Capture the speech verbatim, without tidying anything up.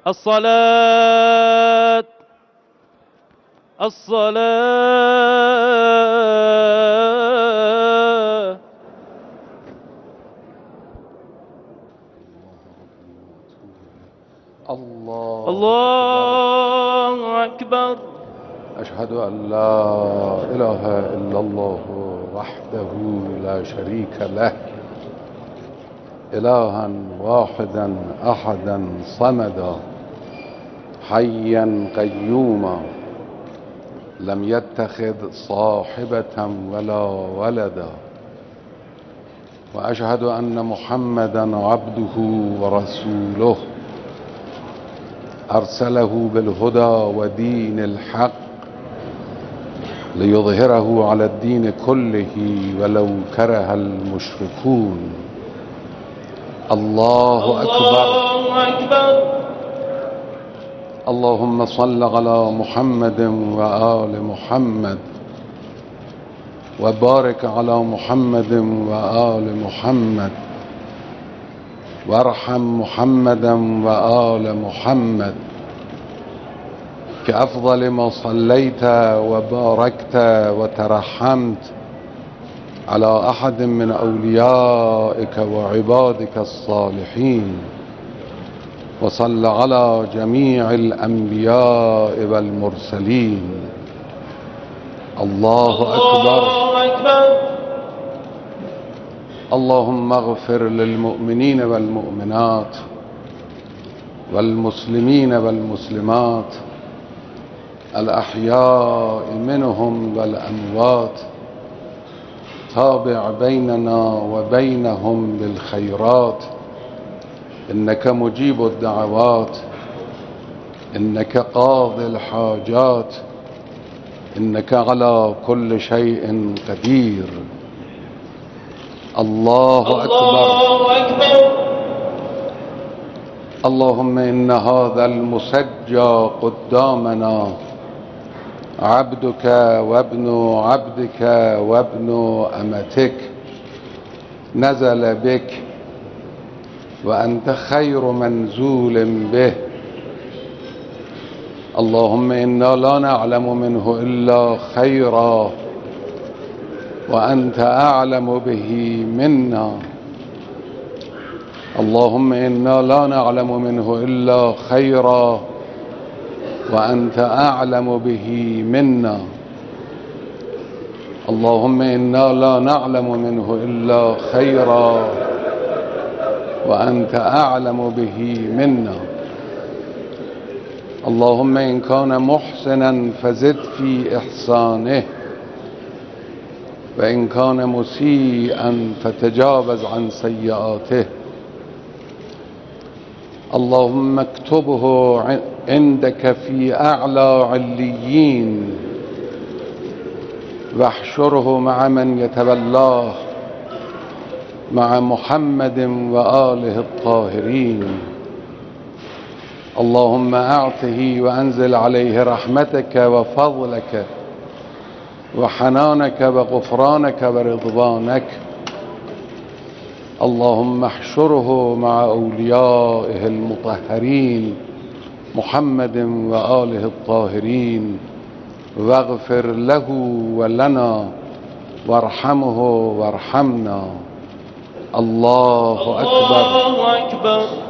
الصلاة الصلاة. الله الله أكبر. أشهد أن لا إله إلا الله وحده لا شريك له، إلها واحدا أحدا صمدا حيا قيوما لم يتخذ صاحبة ولا ولدا، وأشهد أن محمدا عبده ورسوله أرسله بالهدى ودين الحق ليظهره على الدين كله ولو كره المشركون. الله أكبر. الله أكبر. اللهم صل على محمد وآل محمد، وبارك على محمد وآل محمد، وارحم محمدا وآل محمد كأفضل ما صليت وباركت وترحمت على أحد من أوليائك وعبادك الصالحين، وصل على جميع الأنبياء والمرسلين. الله أكبر. الله أكبر. اللهم اغفر للمؤمنين والمؤمنات والمسلمين والمسلمات الأحياء منهم والأموات، تابع بيننا وبينهم بالخيرات، إنك مجيب الدعوات، إنك قاضي الحاجات، إنك على كل شيء قدير. الله أكبر. الله أكبر. اللهم إن هذا المسجى قدامنا عبدك وابن عبدك وابن أمتك نزل بك، وأنت خير منزول به. اللهم إنا لا نعلم منه إلا خيرا، وأنت أعلم به منا. اللهم إنا لا نعلم منه إلا خيرا، وأنت أعلم به منا. اللهم إنا لا نعلم منه إلا خيرا، وأنت أعلم به منا. اللهم إن كان محسنا فزد في إحسانه، وإن كان مسيئا فتجاوز عن سيئاته. اللهم اكتبه عندك في أعلى عليين، واحشره مع من يتولاه مع محمد وآله الطاهرين. اللهم أعطه وأنزل عليه رحمتك وفضلك وحنانك وغفرانك ورضوانك. اللهم احشره مع أوليائه المطهرين محمد وآله الطاهرين، واغفر له ولنا وارحمه وارحمنا. الله أكبر. الله أكبر.